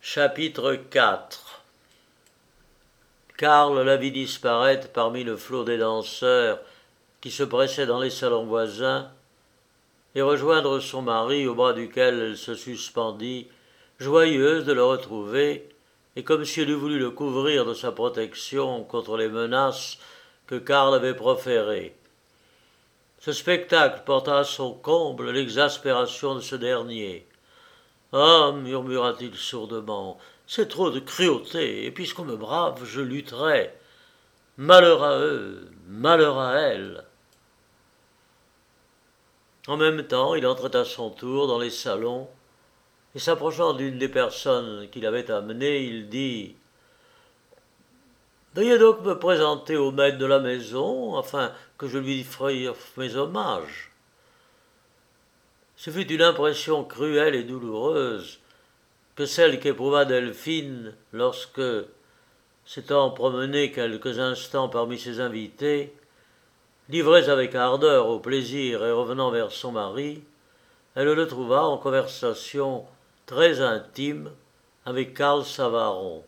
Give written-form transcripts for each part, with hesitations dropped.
Chapitre 4. Karl la vit disparaître parmi le flot des danseurs qui se pressaient dans les salons voisins et rejoindre son mari au bras duquel elle se suspendit, joyeuse de le retrouver et comme si elle eût voulu le couvrir de sa protection contre les menaces que Karl avait proférées. Ce spectacle porta à son comble l'exaspération de ce dernier. « Ah, murmura-t-il sourdement, c'est trop de cruauté, et puisqu'on me brave, je lutterai. Malheur à eux, malheur à elle. » En même temps, il entrait à son tour dans les salons, et s'approchant d'une des personnes qu'il avait amenées, il dit « Veuillez donc me présenter au maître de la maison, afin que je lui offre mes hommages. » Ce fut une impression cruelle et douloureuse que celle qu'éprouva Delphine lorsque, s'étant promenée quelques instants parmi ses invités, livrée avec ardeur au plaisir et revenant vers son mari, elle le trouva en conversation très intime avec Karl Savaron.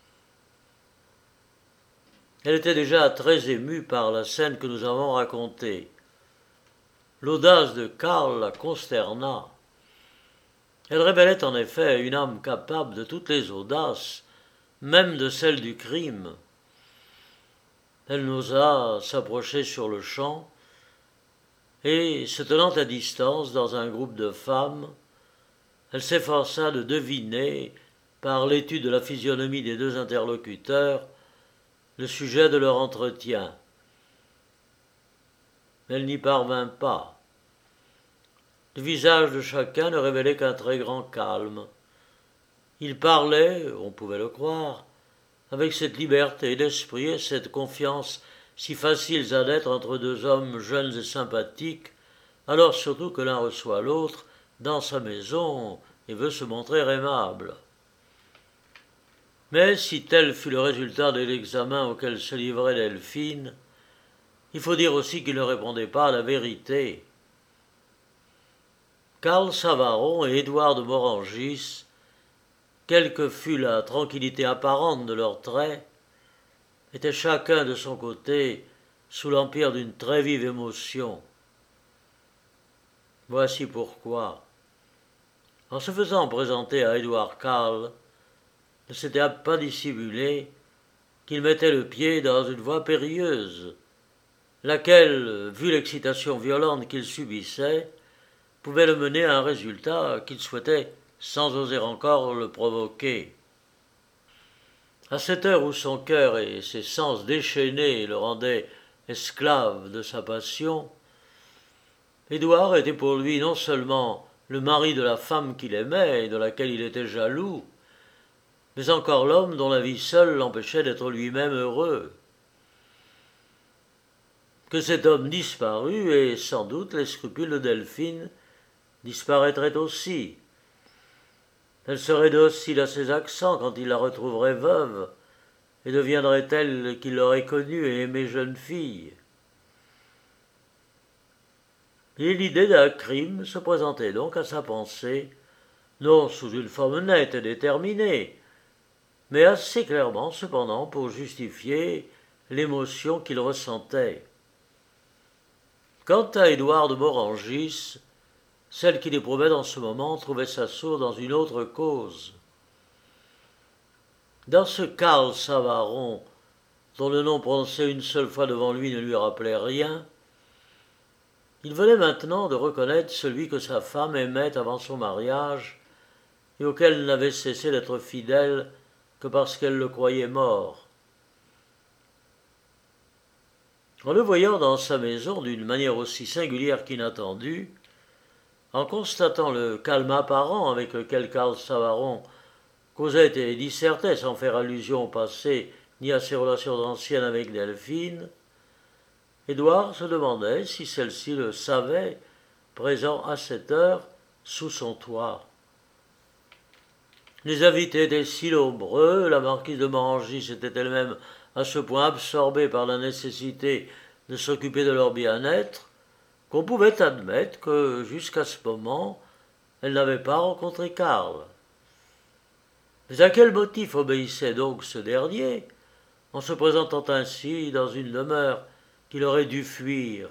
Elle était déjà très émue par la scène que nous avons racontée. L'audace de Karl la consterna. Elle révélait en effet une âme capable de toutes les audaces, même de celle du crime. Elle n'osa s'approcher sur-le-champ, et, se tenant à distance dans un groupe de femmes, elle s'efforça de deviner, par l'étude de la physionomie des deux interlocuteurs, le sujet de leur entretien. Elle n'y parvint pas. Le visage de chacun ne révélait qu'un très grand calme. Il parlait, on pouvait le croire, avec cette liberté d'esprit et cette confiance si faciles à naître entre deux hommes jeunes et sympathiques, alors surtout que l'un reçoit l'autre dans sa maison et veut se montrer aimable. Mais si tel fut le résultat de l'examen auquel se livrait Delphine, il faut dire aussi qu'il ne répondait pas à la vérité. Karl Savaron et Édouard de Morangis, quelle que fût la tranquillité apparente de leurs traits, étaient chacun de son côté sous l'empire d'une très vive émotion. Voici pourquoi. En se faisant présenter à Édouard Karl, ne s'était pas dissimulé qu'il mettait le pied dans une voie périlleuse, laquelle, vu l'excitation violente qu'il subissait, pouvait le mener à un résultat qu'il souhaitait sans oser encore le provoquer. À cette heure où son cœur et ses sens déchaînés le rendaient esclave de sa passion, Édouard était pour lui non seulement le mari de la femme qu'il aimait et de laquelle il était jaloux, mais encore l'homme dont la vie seule l'empêchait d'être lui-même heureux. Que cet homme disparût, et sans doute les scrupules de Delphine disparaîtraient aussi. Elle serait docile à ses accents quand il la retrouverait veuve, et deviendrait telle qu'il l'aurait connue et aimée jeune fille. Et l'idée d'un crime se présentait donc à sa pensée, non sous une forme nette et déterminée, mais assez clairement cependant pour justifier l'émotion qu'il ressentait. Quant à Édouard de Morangis, celle qu'il éprouvait dans ce moment trouvait sa source dans une autre cause. Dans ce Karl Savaron, dont le nom prononcé une seule fois devant lui ne lui rappelait rien, il venait maintenant de reconnaître celui que sa femme aimait avant son mariage et auquel elle n'avait cessé d'être fidèle que parce qu'elle le croyait mort. En le voyant dans sa maison d'une manière aussi singulière qu'inattendue, en constatant le calme apparent avec lequel Karl Savaron causait et dissertait sans faire allusion au passé ni à ses relations anciennes avec Delphine, Édouard se demandait si celle-ci le savait, présent à cette heure sous son toit. Les invités étaient si nombreux, la marquise de Morangis était elle-même à ce point absorbée par la nécessité de s'occuper de leur bien-être, qu'on pouvait admettre que, jusqu'à ce moment, elle n'avait pas rencontré Karl. Mais à quel motif obéissait donc ce dernier en se présentant ainsi dans une demeure qu'il aurait dû fuir?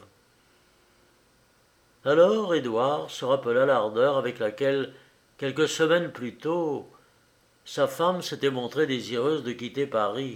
Alors Édouard se rappela l'ardeur avec laquelle, quelques semaines plus tôt, sa femme s'était montrée désireuse de quitter Paris.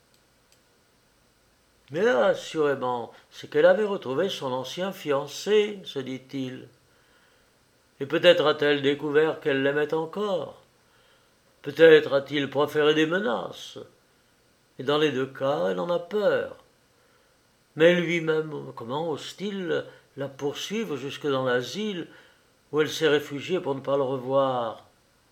Mais assurément, c'est qu'elle avait retrouvé son ancien fiancé, se dit-il. Et peut-être a-t-elle découvert qu'elle l'aimait encore. Peut-être a-t-il proféré des menaces. Et dans les deux cas, elle en a peur. Mais lui-même, comment ose-t-il la poursuivre jusque dans l'asile où elle s'est réfugiée pour ne pas le revoir?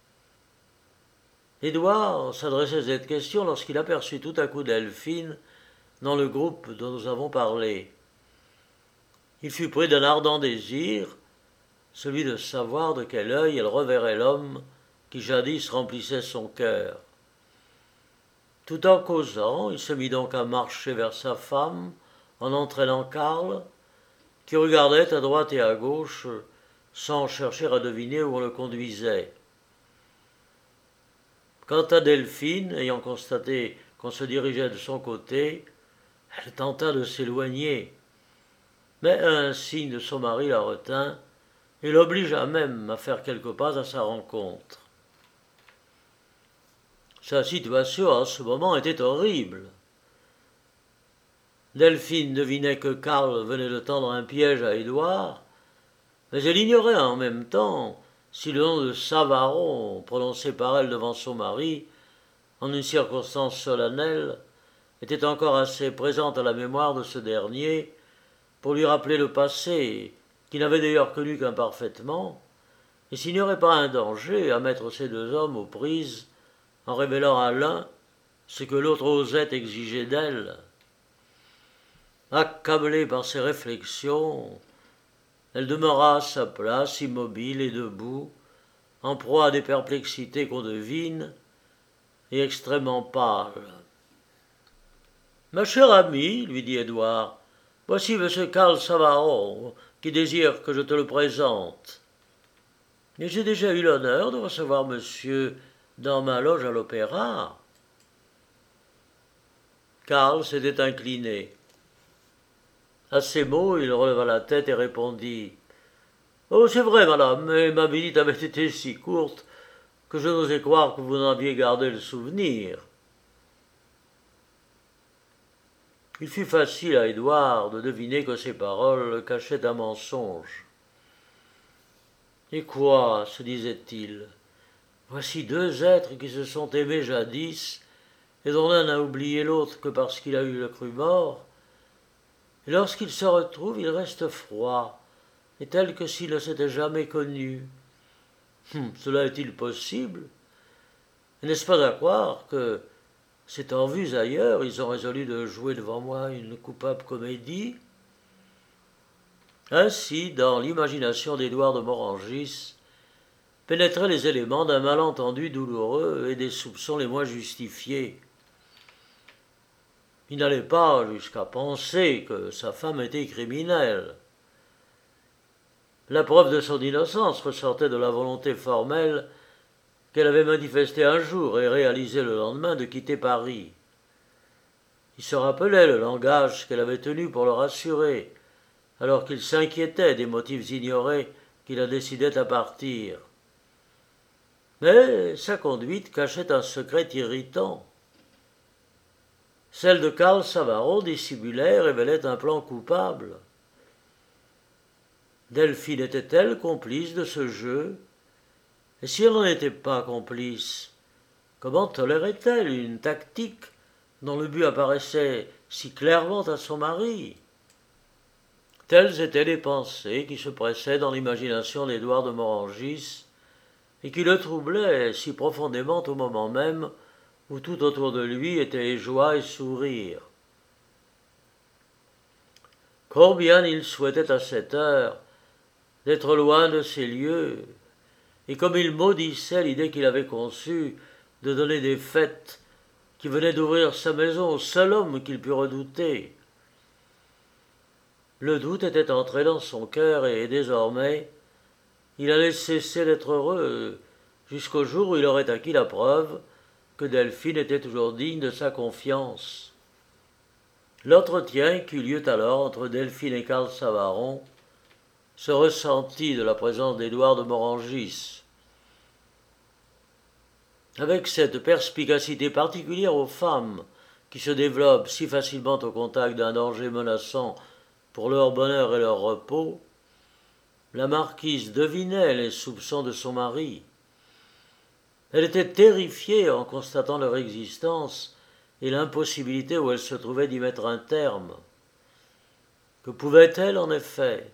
Édouard s'adressait cette question lorsqu'il aperçut tout à coup Delphine dans le groupe dont nous avons parlé. Il fut pris d'un ardent désir, celui de savoir de quel œil elle reverrait l'homme qui jadis remplissait son cœur. Tout en causant, il se mit donc à marcher vers sa femme, en entraînant Karl, qui regardait à droite et à gauche, sans chercher à deviner où on le conduisait. Quant à Delphine, ayant constaté qu'on se dirigeait de son côté, elle tenta de s'éloigner. Mais un signe de son mari la retint et l'obligea même à faire quelques pas à sa rencontre. Sa situation en ce moment était horrible. Delphine devinait que Karl venait de tendre un piège à Édouard, mais elle ignorait en même temps si le nom de Savaron, prononcé par elle devant son mari, en une circonstance solennelle, était encore assez présent à la mémoire de ce dernier pour lui rappeler le passé, qu'il n'avait d'ailleurs connu qu'imparfaitement, et s'il n'y aurait pas un danger à mettre ces deux hommes aux prises en révélant à l'un ce que l'autre osait exiger d'elle. Accablée par ces réflexions, elle demeura à sa place, immobile et debout, en proie à des perplexités qu'on devine, et extrêmement pâle. « Ma chère amie, lui dit Édouard, voici M. Karl Savaron, qui désire que je te le présente. Mais j'ai déjà eu l'honneur de recevoir monsieur dans ma loge à l'opéra. » Karl s'était incliné. À ces mots, il releva la tête et répondit « Oh, c'est vrai, madame, mais ma visite avait été si courte que je n'osais croire que vous en aviez gardé le souvenir. » Il fut facile à Édouard de deviner que ces paroles cachaient un mensonge. « Et quoi, se disait-il, voici deux êtres qui se sont aimés jadis et dont l'un n'a oublié l'autre que parce qu'il a eu le cru mort. Et lorsqu'ils se retrouvent, ils restent froids, et tels que s'ils ne s'étaient jamais connus. Cela est-il possible? N'est-ce pas à croire que, s'étant vus ailleurs, ils ont résolu de jouer devant moi une coupable comédie? » Ainsi, dans l'imagination d'Édouard de Morangis, pénétraient les éléments d'un malentendu douloureux et des soupçons les moins justifiés. Il n'allait pas jusqu'à penser que sa femme était criminelle. La preuve de son innocence ressortait de la volonté formelle qu'elle avait manifestée un jour et réalisée le lendemain de quitter Paris. Il se rappelait le langage qu'elle avait tenu pour le rassurer, alors qu'il s'inquiétait des motifs ignorés qui la décidaient à partir. Mais sa conduite cachait un secret irritant. Celle de Karl Savaron dissimulait, révélait un plan coupable. Delphine était-elle complice de ce jeu? Et si elle n'en était pas complice, comment tolérait-elle une tactique dont le but apparaissait si clairement à son mari? Telles étaient les pensées qui se pressaient dans l'imagination d'Édouard de Morangis et qui le troublaient si profondément au moment même où tout autour de lui était joie et sourire. Combien il souhaitait à cette heure d'être loin de ces lieux, et comme il maudissait l'idée qu'il avait conçue de donner des fêtes qui venaient d'ouvrir sa maison au seul homme qu'il pût redouter. Le doute était entré dans son cœur et désormais il allait cesser d'être heureux jusqu'au jour où il aurait acquis la preuve que Delphine était toujours digne de sa confiance. L'entretien qui eut lieu alors entre Delphine et Karl Savaron se ressentit de la présence d'Édouard de Morangis. Avec cette perspicacité particulière aux femmes, qui se développent si facilement au contact d'un danger menaçant pour leur bonheur et leur repos, la marquise devinait les soupçons de son mari. Elle était terrifiée en constatant leur existence et l'impossibilité où elle se trouvait d'y mettre un terme. Que pouvait-elle en effet?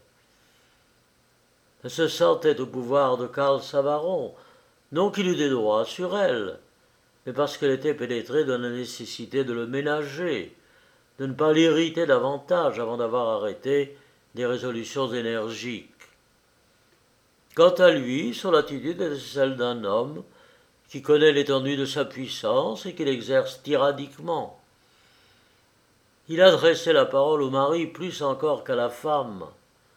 Elle se sentait au pouvoir de Karl Savaron, non qu'il eût des droits sur elle, mais parce qu'elle était pénétrée de la nécessité de le ménager, de ne pas l'irriter davantage avant d'avoir arrêté des résolutions énergiques. Quant à lui, son attitude était celle d'un homme qui connaît l'étendue de sa puissance et qui l'exerce tyranniquement. Il adressait la parole au mari plus encore qu'à la femme.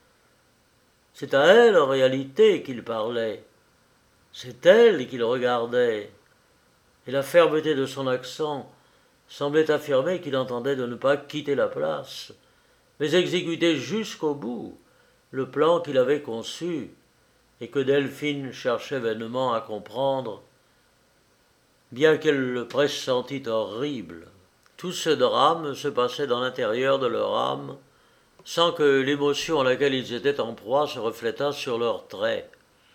C'est à elle, en réalité, qu'il parlait. C'est elle qu'il regardait. Et la fermeté de son accent semblait affirmer qu'il entendait de ne pas quitter la place, mais exécuter jusqu'au bout le plan qu'il avait conçu et que Delphine cherchait vainement à comprendre, bien qu'elle le pressentît horrible. Tout ce drame se passait dans l'intérieur de leur âme, sans que l'émotion à laquelle ils étaient en proie se reflétât sur leurs traits.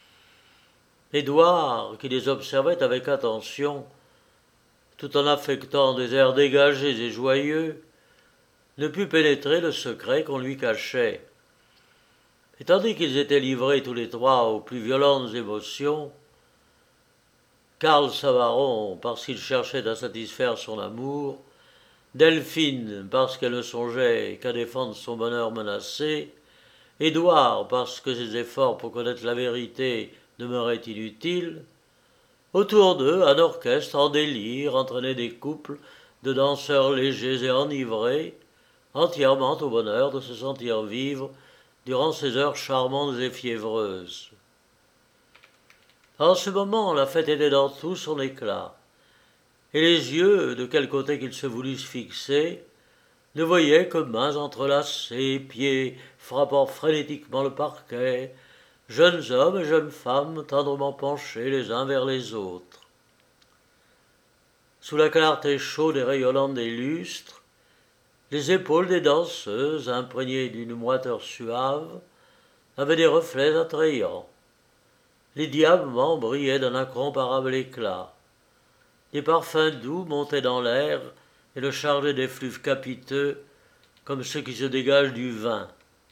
Édouard, qui les observait avec attention, tout en affectant des airs dégagés et joyeux, ne put pénétrer le secret qu'on lui cachait. Et tandis qu'ils étaient livrés tous les trois aux plus violentes émotions, Karl Savaron, parce qu'il cherchait à satisfaire son amour, Delphine, parce qu'elle ne songeait qu'à défendre son bonheur menacé, Édouard, parce que ses efforts pour connaître la vérité demeuraient inutiles, autour d'eux, un orchestre en délire entraînait des couples de danseurs légers et enivrés, entièrement au bonheur de se sentir vivre durant ces heures charmantes et fiévreuses. En ce moment, la fête était dans tout son éclat, et les yeux, de quel côté qu'ils se voulussent fixer, ne voyaient que mains entrelacées, pieds frappant frénétiquement le parquet, jeunes hommes et jeunes femmes tendrement penchés les uns vers les autres. Sous la clarté chaude et rayonnante des lustres, les épaules des danseuses, imprégnées d'une moiteur suave, avaient des reflets attrayants. Les diamants brillaient d'un incomparable éclat. Des parfums doux montaient dans l'air et le chargeaient d'effluves capiteux, comme ceux qui se dégagent du vin.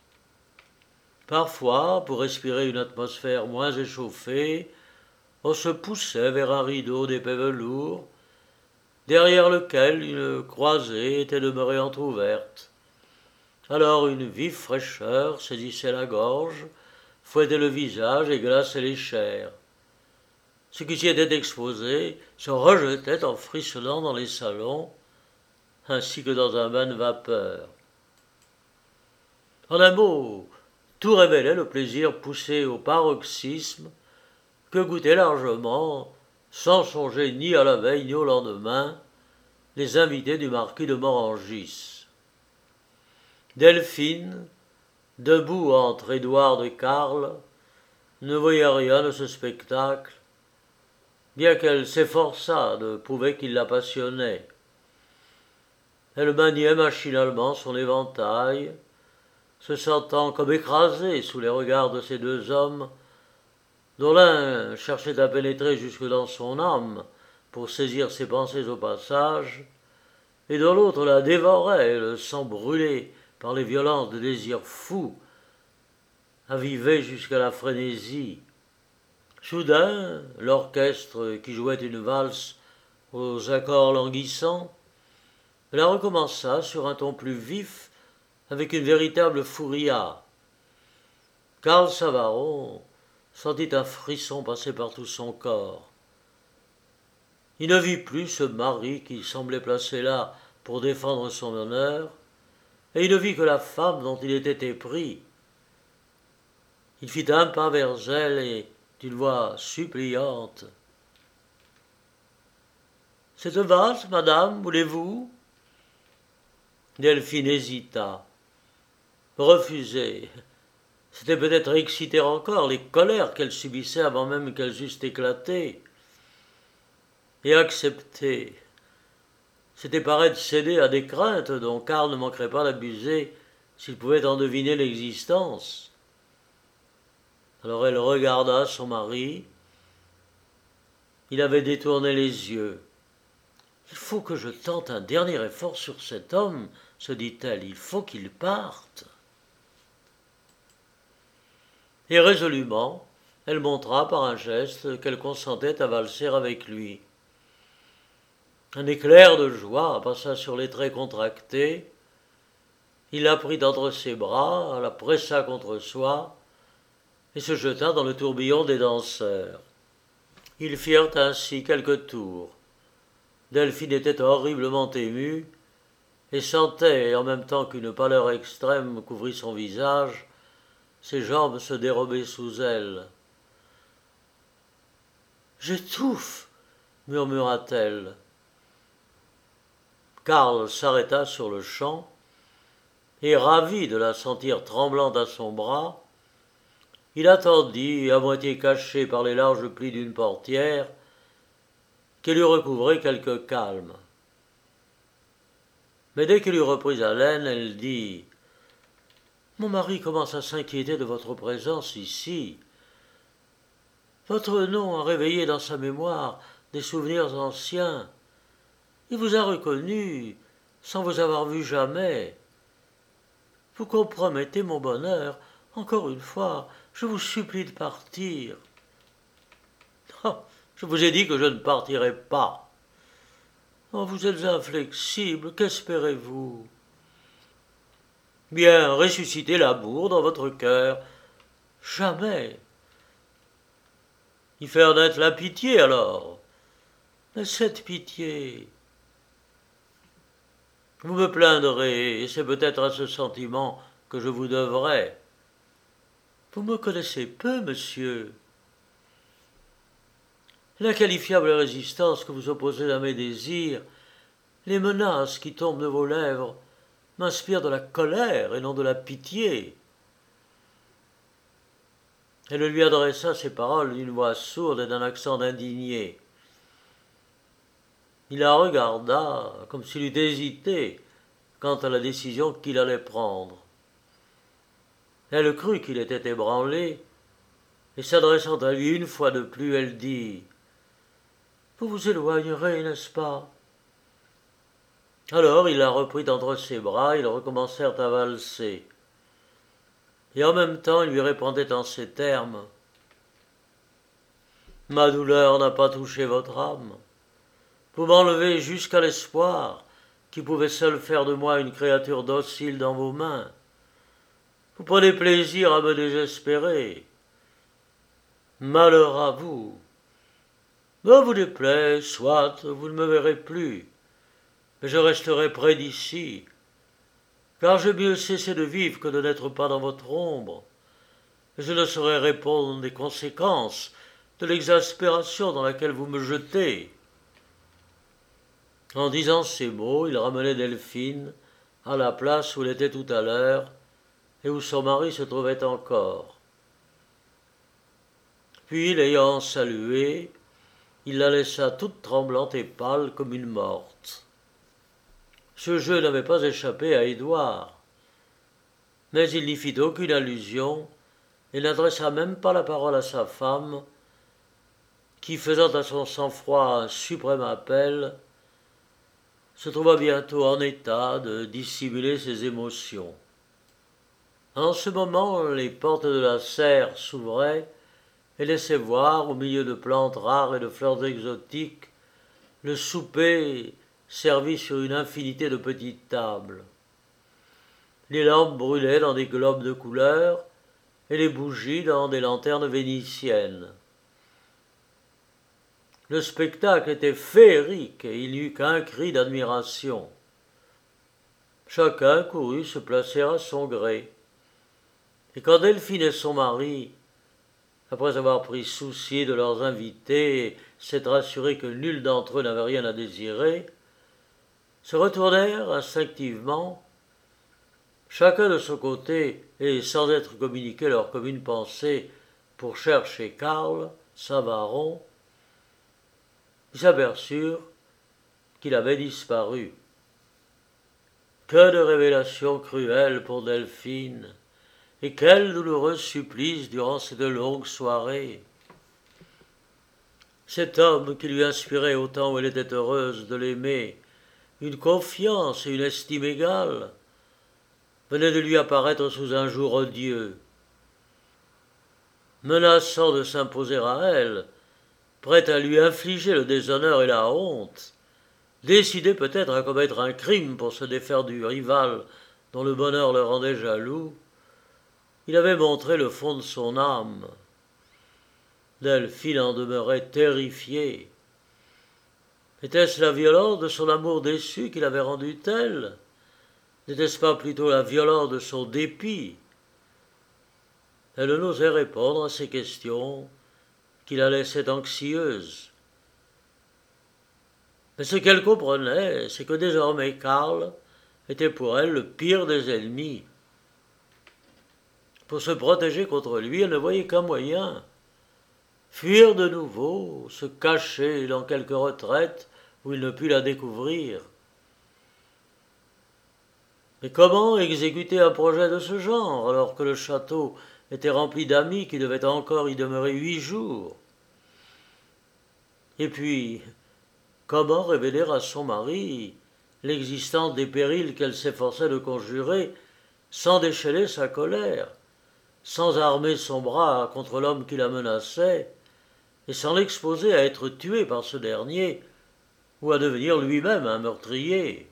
Parfois, pour respirer une atmosphère moins échauffée, on se poussait vers un rideau d'épais velours, derrière lequel une croisée était demeurée entr'ouverte. Alors une vive fraîcheur saisissait la gorge, fouettait le visage et glaçait les chairs. Ce qui s'y était exposé se rejetait en frissonnant dans les salons, ainsi que dans un bain de vapeur. En un mot, tout révélait le plaisir poussé au paroxysme que goûtaient largement, sans songer ni à la veille ni au lendemain, les invités du marquis de Morangis. Delphine, debout entre Édouard et Karl, ne voyait rien de ce spectacle, bien qu'elle s'efforçât de prouver qu'il la passionnait. Elle maniait machinalement son éventail, se sentant comme écrasée sous les regards de ces deux hommes, dont l'un cherchait à pénétrer jusque dans son âme pour saisir ses pensées au passage, et dont l'autre la dévorait, le sang brûlé par les violences de désirs fous, avivé jusqu'à la frénésie. Soudain, l'orchestre qui jouait une valse aux accords languissants la recommença sur un ton plus vif, avec une véritable furia. Karl Savaron sentit un frisson passer par tout son corps. Il ne vit plus ce mari qui semblait placé là pour défendre son honneur, et il ne vit que la femme dont il était épris. Il fit un pas vers elle et, d'une voix suppliante, Cette valse, madame, voulez-vous » Delphine hésita. Refuser. C'était peut-être exciter encore les colères qu'elle subissait avant même qu'elles eussent éclaté. Et accepter. C'était paraître céder à des craintes dont Karl ne manquerait pas d'abuser s'il pouvait en deviner l'existence. Alors elle regarda son mari. Il avait détourné les yeux. « Il faut que je tente un dernier effort sur cet homme, se dit-elle, il faut qu'il parte. » Et résolument, elle montra par un geste qu'elle consentait à valser avec lui. Un éclair de joie passa sur les traits contractés. Il la prit entre ses bras, la pressa contre soi et se jeta dans le tourbillon des danseurs. Ils firent ainsi quelques tours. Delphine était horriblement émue et sentait, en même temps qu'une pâleur extrême couvrit son visage, ses jambes se dérober sous elle. « J'étouffe » murmura-t-elle. Karl s'arrêta sur le champ et, ravi de la sentir tremblante à son bras, il attendit, à moitié caché par les larges plis d'une portière, qu'elle eût recouvré quelque calme. Mais dès qu'elle eut repris haleine, elle dit « Mon mari commence à s'inquiéter de votre présence ici. Votre nom a réveillé dans sa mémoire des souvenirs anciens. Il vous a reconnu sans vous avoir vu jamais. Vous compromettez mon bonheur. Encore une fois, je vous supplie de partir. » « Oh, je vous ai dit que je ne partirai pas. »« Oh, vous êtes inflexible, qu'espérez-vous ?»« Bien, ressusciter l'amour dans votre cœur. »« Jamais. »« Y faire naître la pitié, alors. »« Mais cette pitié. » Vous me plaindrez, et c'est peut-être à ce sentiment que je vous devrais. Vous me connaissez peu, monsieur. L'inqualifiable résistance que vous opposez à mes désirs, les menaces qui tombent de vos lèvres, m'inspirent de la colère et non de la pitié. Elle lui adressa ces paroles d'une voix sourde et d'un accent indigné. Il la regarda comme s'il eût hésité quant à la décision qu'il allait prendre. Elle crut qu'il était ébranlé, et s'adressant à lui une fois de plus, elle dit « Vous vous éloignerez, n'est-ce pas ?» Alors il la reprit entre ses bras, ils recommencèrent à valser. Et en même temps, il lui répondait en ces termes « Ma douleur n'a pas touché votre âme. Vous m'enlevez jusqu'à l'espoir qui pouvait seul faire de moi une créature docile dans vos mains. Vous prenez plaisir à me désespérer. Malheur à vous. Me vous déplaît, soit, vous ne me verrez plus, mais je resterai près d'ici, car j'ai mieux cessé de vivre que de n'être pas dans votre ombre, et je ne saurais répondre des conséquences de l'exaspération dans laquelle vous me jetez. » En disant ces mots, il ramenait Delphine à la place où elle était tout à l'heure et où son mari se trouvait encore. Puis, l'ayant saluée, il la laissa toute tremblante et pâle comme une morte. Ce jeu n'avait pas échappé à Édouard, mais il n'y fit aucune allusion et n'adressa même pas la parole à sa femme, qui, faisant à son sang-froid un suprême appel, se trouva bientôt en état de dissimuler ses émotions. En ce moment, les portes de la serre s'ouvraient et laissaient voir, au milieu de plantes rares et de fleurs exotiques, le souper servi sur une infinité de petites tables. Les lampes brûlaient dans des globes de couleur et les bougies dans des lanternes vénitiennes. Le spectacle était féerique et il n'y eut qu'un cri d'admiration. Chacun courut se placer à son gré. Et quand Delphine et son mari, après avoir pris souci de leurs invités s'être assurés que nul d'entre eux n'avait rien à désirer, se retournèrent instinctivement, chacun de son côté et sans être communiqué leur commune pensée pour chercher Karl, Savaron, ils s'aperçurent qu'il avait disparu. Que de révélations cruelles pour Delphine, et quel douloureux supplice durant cette longue soirée. Cet homme qui lui inspirait autant où elle était heureuse de l'aimer, une confiance et une estime égales, venait de lui apparaître sous un jour odieux, menaçant de s'imposer à elle, prêt à lui infliger le déshonneur et la honte, décidé peut-être à commettre un crime pour se défaire du rival dont le bonheur le rendait jaloux. Il avait montré le fond de son âme. Delphine en demeurait terrifiée. Était-ce la violence de son amour déçu qui l'avait rendue telle? N'était-ce pas plutôt la violence de son dépit? Elle n'osait répondre à ces questions qui la laissaient anxieuse. Mais ce qu'elle comprenait, c'est que désormais Karl était pour elle le pire des ennemis. Pour se protéger contre lui, elle ne voyait qu'un moyen: fuir de nouveau, se cacher dans quelque retraite où il ne pût la découvrir. Mais comment exécuter un projet de ce genre, alors que le château était rempli d'amis qui devaient encore y demeurer 8 jours? Et puis, comment révéler à son mari l'existence des périls qu'elle s'efforçait de conjurer sans décheler sa colère, sans armer son bras contre l'homme qui la menaçait, et sans l'exposer à être tué par ce dernier ou à devenir lui-même un meurtrier?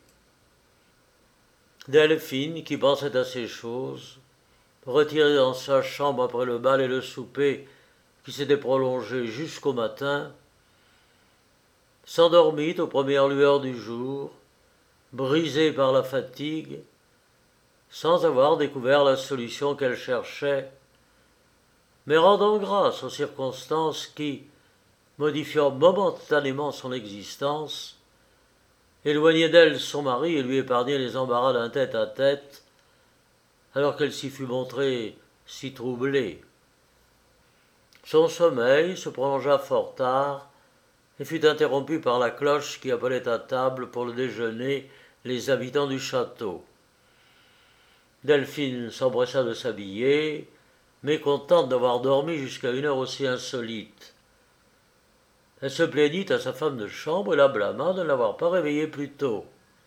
Delphine, qui pensait à ces choses, retirée dans sa chambre après le bal et le souper qui s'était prolongé jusqu'au matin, s'endormit aux premières lueurs du jour, brisée par la fatigue, sans avoir découvert la solution qu'elle cherchait, mais rendant grâce aux circonstances qui, modifiant momentanément son existence, éloignaient d'elle son mari et lui épargnaient les embarras d'un tête-à-tête, alors qu'elle s'y fut montrée si troublée. Son sommeil se prolongea fort tard et fut interrompu par la cloche qui appelait à table pour le déjeuner les habitants du château. Delphine s'empressa de s'habiller, mécontente d'avoir dormi jusqu'à une heure aussi insolite. Elle se plaignit à sa femme de chambre et la blâma de ne l'avoir pas réveillée plus tôt.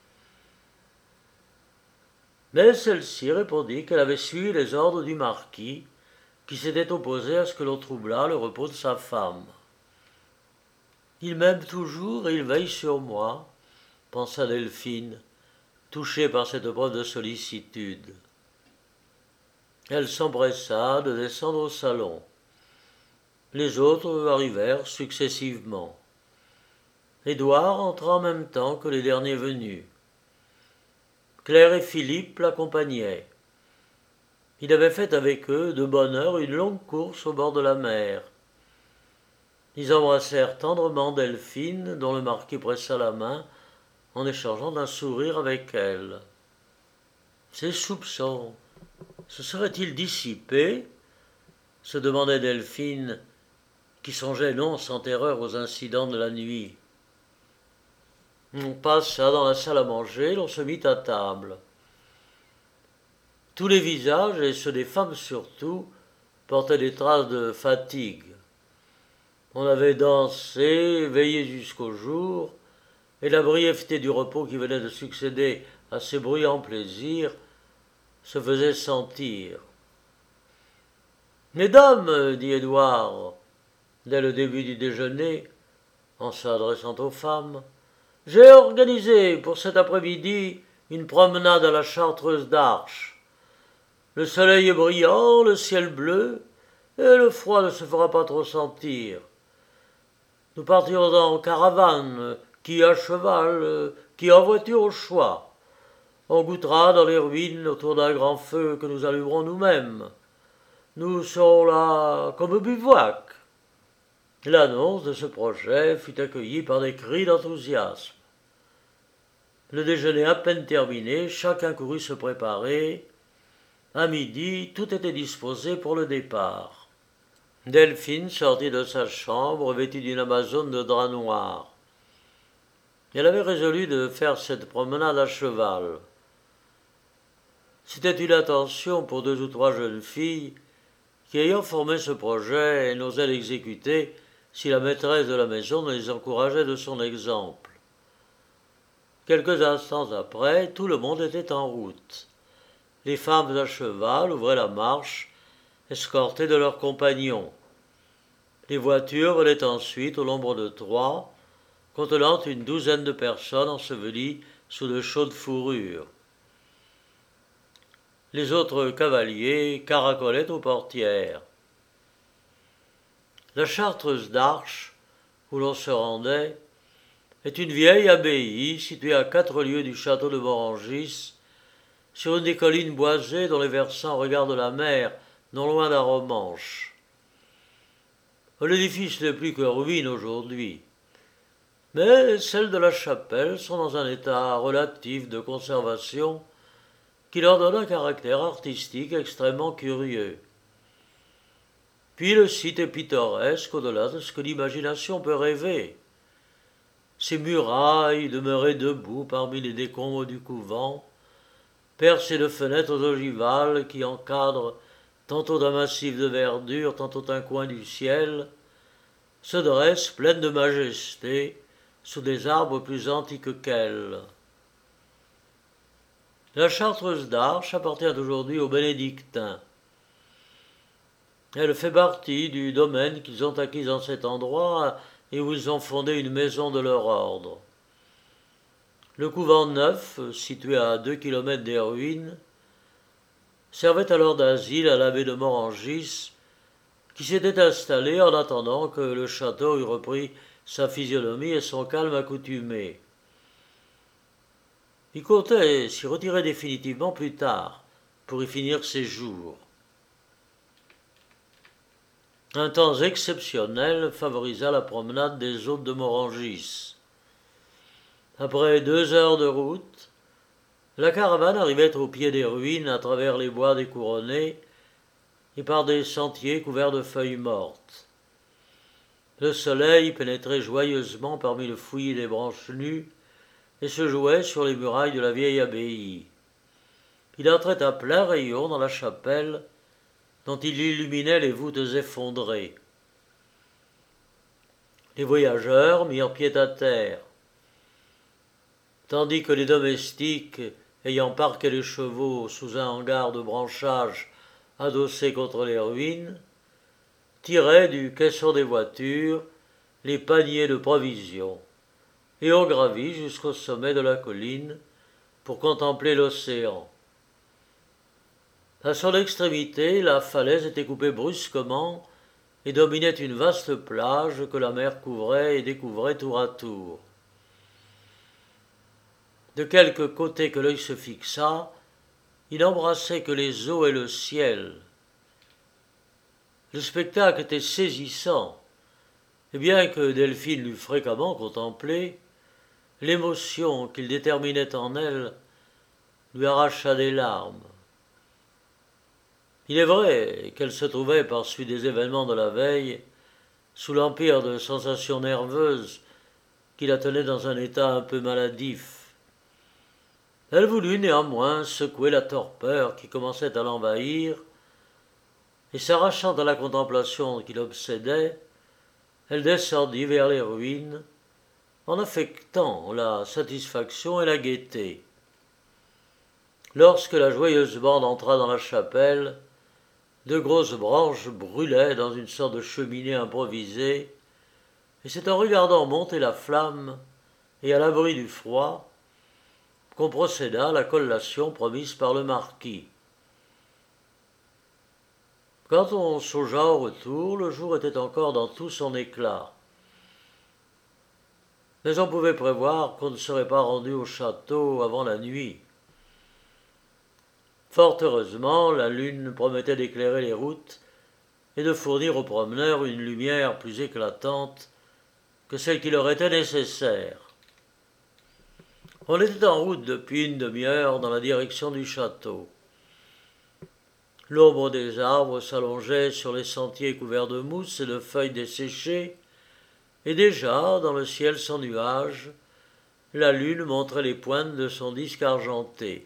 Mais celle-ci répondit qu'elle avait suivi les ordres du marquis, qui s'était opposé à ce que l'on troublât le repos de sa femme. « Il m'aime toujours et il veille sur moi », pensa Delphine, touchée par cette preuve de sollicitude. Elle s'empressa de descendre au salon. Les autres arrivèrent successivement. Édouard entra en même temps que les derniers venus. Claire et Philippe l'accompagnaient. Il avait fait avec eux de bonne heure une longue course au bord de la mer. Ils embrassèrent tendrement Delphine, dont le marquis pressa la main en échangeant d'un sourire avec elle. Ses soupçons se seraient-ils dissipés? Se demandait Delphine, qui songeait non sans terreur aux incidents de la nuit. On passa dans la salle à manger, l'on se mit à table. Tous les visages, et ceux des femmes surtout, portaient des traces de fatigue. On avait dansé, veillé jusqu'au jour, et la brièveté du repos qui venait de succéder à ces bruyants plaisirs se faisait sentir. « Mesdames, dit Édouard, dès le début du déjeuner, en s'adressant aux femmes, j'ai organisé pour cet après-midi une promenade à la Chartreuse d'Arche. Le soleil est brillant, le ciel bleu, et le froid ne se fera pas trop sentir. Nous partirons en caravane, qui à cheval, qui en voiture au choix. On goûtera dans les ruines autour d'un grand feu que nous allumerons nous-mêmes. Nous serons là comme au bivouac. » L'annonce de ce projet fut accueillie par des cris d'enthousiasme. Le déjeuner à peine terminé, chacun courut se préparer. À midi, tout était disposé pour le départ. Delphine sortit de sa chambre vêtue d'une amazone de drap noir. Elle avait résolu de faire cette promenade à cheval. C'était une attention pour 2 ou 3 jeunes filles qui, ayant formé ce projet, n'osaient l'exécuter si la maîtresse de la maison ne les encourageait de son exemple. Quelques instants après, tout le monde était en route. Les femmes à cheval ouvraient la marche, escortées de leurs compagnons. Les voitures venaient ensuite au nombre de 3, contenant une douzaine de personnes ensevelies sous de chaudes fourrures. Les autres cavaliers caracolaient aux portières. La Chartreuse d'Arche, où l'on se rendait, est une vieille abbaye située à 4 lieues du château de Morangis, sur une des collines boisées dont les versants regardent la mer, non loin d'Arromanches. L'édifice n'est plus que ruine aujourd'hui, mais celles de la chapelle sont dans un état relatif de conservation qui leur donne un caractère artistique extrêmement curieux. Puis le site est pittoresque au-delà de ce que l'imagination peut rêver. Ces murailles, demeurées debout parmi les décombres du couvent, percées de fenêtres ogivales qui encadrent tantôt un massif de verdure, tantôt un coin du ciel, se dressent pleines de majesté sous des arbres plus antiques qu'elles. La Chartreuse d'Arche appartient aujourd'hui aux bénédictins. Elle fait partie du domaine qu'ils ont acquis en cet endroit et où ils ont fondé une maison de leur ordre. Le couvent neuf, situé à 2 kilomètres des ruines, servait alors d'asile à l'abbé de Morangis, qui s'était installé en attendant que le château eût repris sa physionomie et son calme accoutumé. Il comptait s'y retirer définitivement plus tard, pour y finir ses jours. Un temps exceptionnel favorisa la promenade des hôtes de Morangis. Après 2 heures de route, la caravane arrivait au pied des ruines à travers les bois découronnés et par des sentiers couverts de feuilles mortes. Le soleil pénétrait joyeusement parmi le fouillis des branches nues et se jouait sur les murailles de la vieille abbaye. Il entrait à plein rayon dans la chapelle, dont il illuminait les voûtes effondrées. Les voyageurs mirent pied à terre, tandis que les domestiques, ayant parqué les chevaux sous un hangar de branchages adossé contre les ruines, tiraient du caisson des voitures les paniers de provisions, et on gravit jusqu'au sommet de la colline pour contempler l'océan. À son extrémité, la falaise était coupée brusquement et dominait une vaste plage que la mer couvrait et découvrait tour à tour. De quelque côté que l'œil se fixât, il n'embrassait que les eaux et le ciel. Le spectacle était saisissant, et bien que Delphine l'eût fréquemment contemplé, l'émotion qu'il déterminait en elle lui arracha des larmes. Il est vrai qu'elle se trouvait, par suite des événements de la veille, sous l'empire de sensations nerveuses qui la tenaient dans un état un peu maladif. Elle voulut néanmoins secouer la torpeur qui commençait à l'envahir, et s'arrachant à la contemplation qui l'obsédait, elle descendit vers les ruines, en affectant la satisfaction et la gaieté. Lorsque la joyeuse bande entra dans la chapelle, 2 grosses branches brûlaient dans une sorte de cheminée improvisée, et c'est en regardant monter la flamme et à l'abri du froid qu'on procéda à la collation promise par le marquis. Quand on songea au retour, le jour était encore dans tout son éclat. Mais on pouvait prévoir qu'on ne serait pas rendu au château avant la nuit. Fort heureusement, la lune promettait d'éclairer les routes et de fournir aux promeneurs une lumière plus éclatante que celle qui leur était nécessaire. On était en route depuis une demi-heure dans la direction du château. L'ombre des arbres s'allongeait sur les sentiers couverts de mousse et de feuilles desséchées, et déjà, dans le ciel sans nuages, la lune montrait les pointes de son disque argenté.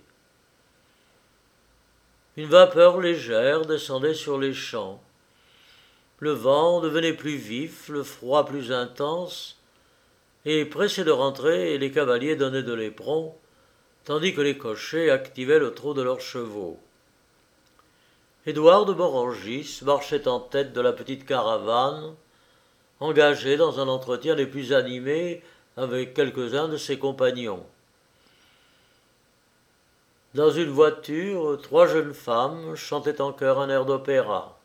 Une vapeur légère descendait sur les champs. Le vent devenait plus vif, le froid plus intense, et pressés de rentrer, les cavaliers donnaient de l'éperon, tandis que les cochers activaient le trot de leurs chevaux. Édouard de Morangis marchait en tête de la petite caravane, engagé dans un entretien des plus animés avec quelques-uns de ses compagnons. Dans une voiture, 3 jeunes femmes chantaient en chœur un air d'opéra.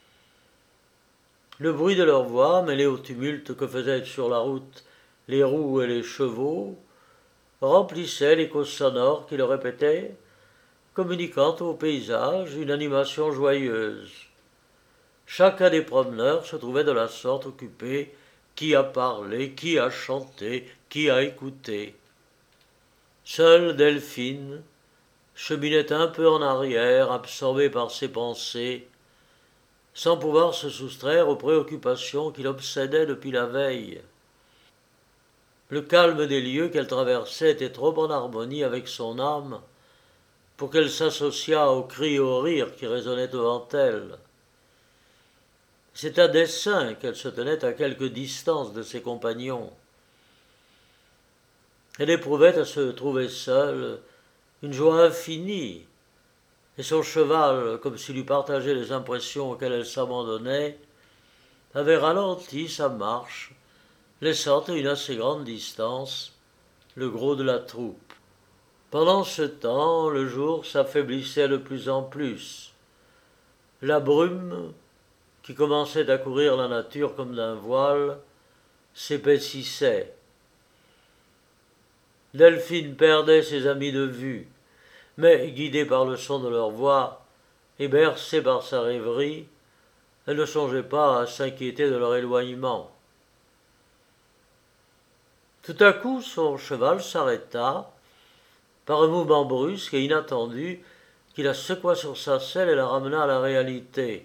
Le bruit de leurs voix, mêlé au tumulte que faisaient sur la route les roues et les chevaux, remplissait l'écho sonore qui le répétait, communiquant au paysage une animation joyeuse. Chacun des promeneurs se trouvait de la sorte occupé, qui a parlé, qui a chanté, qui a écouté. Seule Delphine cheminait un peu en arrière, absorbée par ses pensées, sans pouvoir se soustraire aux préoccupations qui l'obsédaient depuis la veille. Le calme des lieux qu'elle traversait était trop en harmonie avec son âme pour qu'elle s'associât aux cris et aux rires qui résonnaient devant elle. C'est à dessein qu'elle se tenait à quelque distance de ses compagnons. Elle éprouvait à se trouver seule une joie infinie, et son cheval, comme s'il eût partagé les impressions auxquelles elle s'abandonnait, avait ralenti sa marche, laissant à une assez grande distance le gros de la troupe. Pendant ce temps, le jour s'affaiblissait de plus en plus. La brume, qui commençait à couvrir la nature comme d'un voile, s'épaississait. Delphine perdait ses amis de vue, mais, guidée par le son de leur voix et bercée par sa rêverie, elle ne songeait pas à s'inquiéter de leur éloignement. Tout à coup, son cheval s'arrêta, par un mouvement brusque et inattendu qui la secoua sur sa selle et la ramena à la réalité.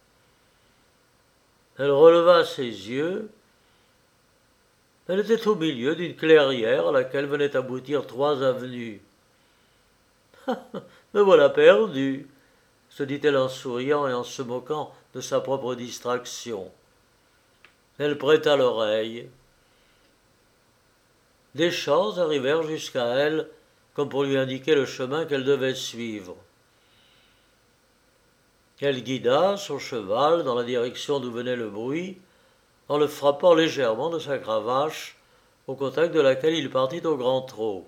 Elle releva ses yeux. Elle était au milieu d'une clairière à laquelle venaient aboutir 3 avenues. « Me voilà perdue !» se dit-elle en souriant et en se moquant de sa propre distraction. Elle prêta l'oreille. Des champs arrivèrent jusqu'à elle, comme pour lui indiquer le chemin qu'elle devait suivre. Elle guida son cheval dans la direction d'où venait le bruit, en le frappant légèrement de sa cravache, au contact de laquelle il partit au grand trot.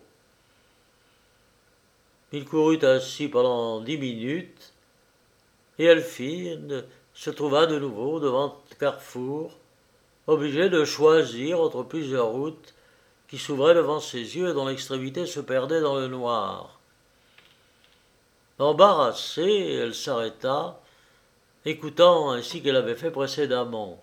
Il courut ainsi pendant 10 minutes, et Elphine se trouva de nouveau devant le carrefour, obligée de choisir entre plusieurs routes qui s'ouvraient devant ses yeux et dont l'extrémité se perdait dans le noir. Embarrassée, elle s'arrêta, écoutant ainsi qu'elle avait fait précédemment.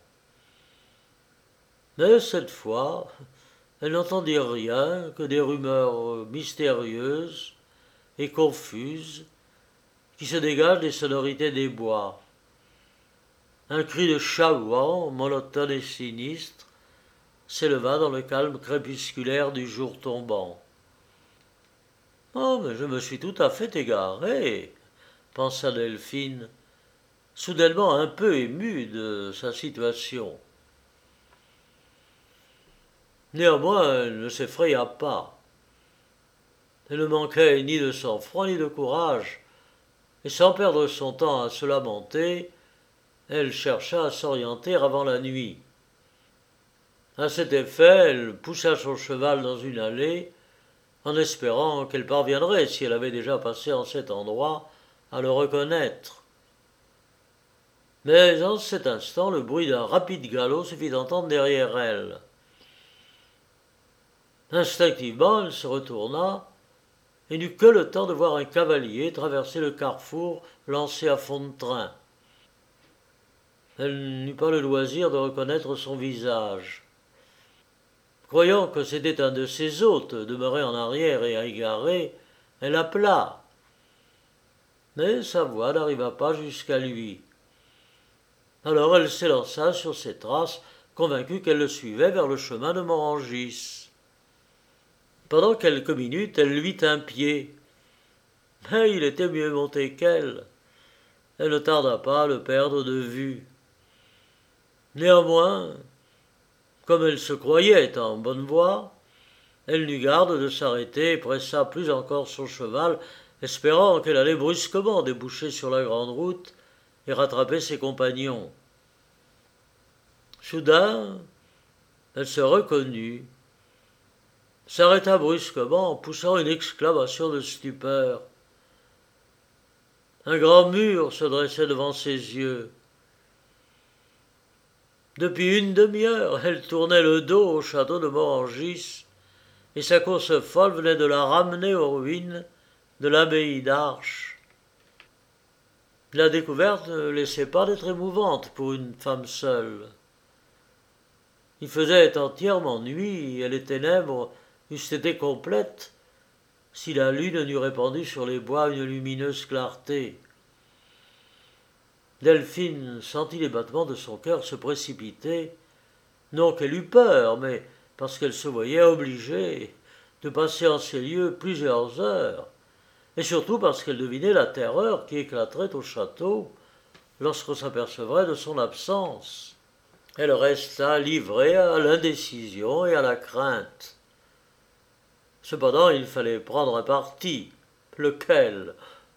Mais cette fois, elle n'entendit rien que des rumeurs mystérieuses et confuses qui se dégagent des sonorités des bois. Un cri de chat-huant, monotone et sinistre, s'éleva dans le calme crépusculaire du jour tombant. « Oh, mais je me suis tout à fait égarée, » pensa Delphine, soudainement un peu émue de sa situation. Néanmoins, elle ne s'effraya pas. Elle ne manquait ni de sang-froid ni de courage, et sans perdre son temps à se lamenter, elle chercha à s'orienter avant la nuit. À cet effet, elle poussa son cheval dans une allée, en espérant qu'elle parviendrait, si elle avait déjà passé en cet endroit, à le reconnaître. Mais en cet instant, le bruit d'un rapide galop se fit entendre derrière elle. Instinctivement, elle se retourna et n'eut que le temps de voir un cavalier traverser le carrefour lancé à fond de train. Elle n'eut pas le loisir de reconnaître son visage. Croyant que c'était un de ses hôtes demeuré en arrière et égaré, elle appela. Mais sa voix n'arriva pas jusqu'à lui. Alors elle s'élança sur ses traces, convaincue qu'elle le suivait vers le chemin de Morangis. Pendant quelques minutes, elle lui tint pied. Mais il était mieux monté qu'elle. Elle ne tarda pas à le perdre de vue. Néanmoins, comme elle se croyait en bonne voie, elle n'eut garde de s'arrêter et pressa plus encore son cheval, espérant qu'elle allait brusquement déboucher sur la grande route et rattraper ses compagnons. Soudain, elle se reconnut, s'arrêta brusquement en poussant une exclamation de stupeur. Un grand mur se dressait devant ses yeux. Depuis une demi-heure, elle tournait le dos au château de Morangis, et sa course folle venait de la ramener aux ruines de l'abbaye d'Arches. La découverte ne laissait pas d'être émouvante pour une femme seule. Il faisait entièrement nuit et les ténèbres eussent été complètes si la lune n'eût répandu sur les bois une lumineuse clarté. Delphine sentit les battements de son cœur se précipiter, non qu'elle eût peur, mais parce qu'elle se voyait obligée de passer en ces lieux plusieurs heures, et surtout parce qu'elle devinait la terreur qui éclaterait au château lorsqu'on s'apercevrait de son absence. Elle resta livrée à l'indécision et à la crainte. Cependant, il fallait prendre un parti. Lequel?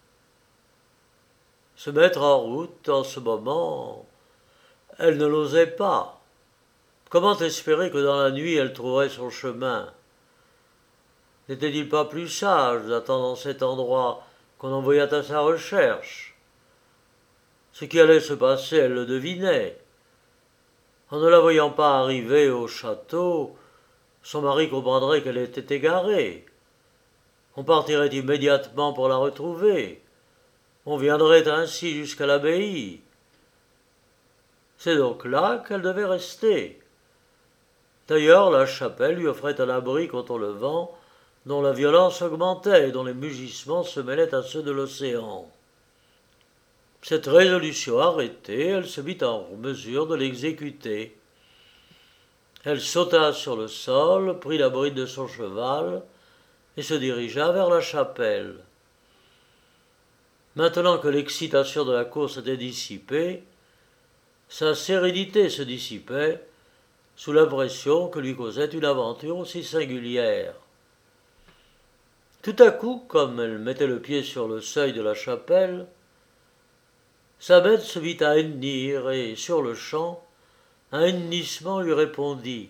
Se mettre en route en ce moment, elle ne l'osait pas. Comment espérer que dans la nuit elle trouverait son chemin? N'était-il pas plus sage d'attendre en cet endroit qu'on envoyât à sa recherche? Ce qui allait se passer, elle le devinait. En ne la voyant pas arriver au château, son mari comprendrait qu'elle était égarée. On partirait immédiatement pour la retrouver. On viendrait ainsi jusqu'à l'abbaye. C'est donc là qu'elle devait rester. D'ailleurs, la chapelle lui offrait un abri contre le vent, dont la violence augmentait et dont les mugissements se mêlaient à ceux de l'océan. Cette résolution arrêtée, elle se mit en mesure de l'exécuter. Elle sauta sur le sol, prit la bride de son cheval et se dirigea vers la chapelle. Maintenant que l'excitation de la course était dissipée, sa sérénité se dissipait sous l'impression que lui causait une aventure aussi singulière. Tout à coup, comme elle mettait le pied sur le seuil de la chapelle, sa bête se mit à hennir et, sur le champ, un hennissement lui répondit.